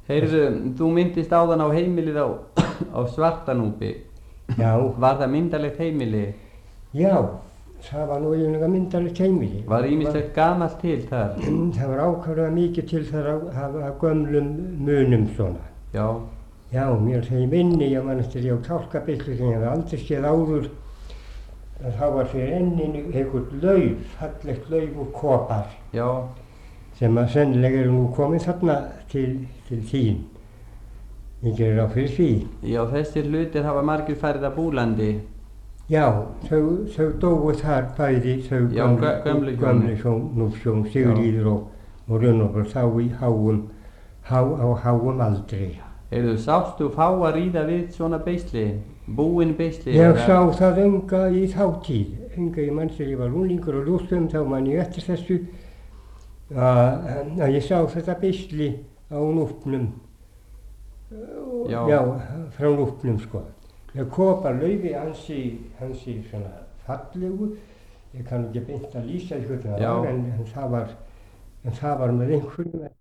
Heyrðu, þú myndist áðan á heimilið á Svartanúpi. Já. Var það myndalegt heimili? Já, það var nú eiginlega myndalegt heimili. Var ýmislegt gamalt til þar? Það var ákaflega mikið til þar af gömlum munum svona. Já. Já, mér þegar ég minni, ég man eftir ég á Kálkabyllu sem ég hef aldrei séð áður, að þá var fyrir enninu einhvert lauf, fallegt lauf úr kopar. Já. Sem að sennilega eru nú komið þarna til þín. Ég gerir á fyrir því. Já, þessir hlutir hafa margir færið að Búlandi. Já, þau dóu þar bæði, þau gömlu hjónin, Sigríður og Runólfur, þá í háum aldri. Heyrðu, sástu fá að ríða við svona beisli, búin beisli? Ég sá það enga í þá tíð, ég mann þegar ég var unglingur og lústum, þá man ég eftir þessu að ég sá þetta beisli á núpnum, já, frá núpnum sko. Kopalaufi hansi svona fallegu, ég kann ekki beint að lýsa því hvernig það var, en það var með einhverjum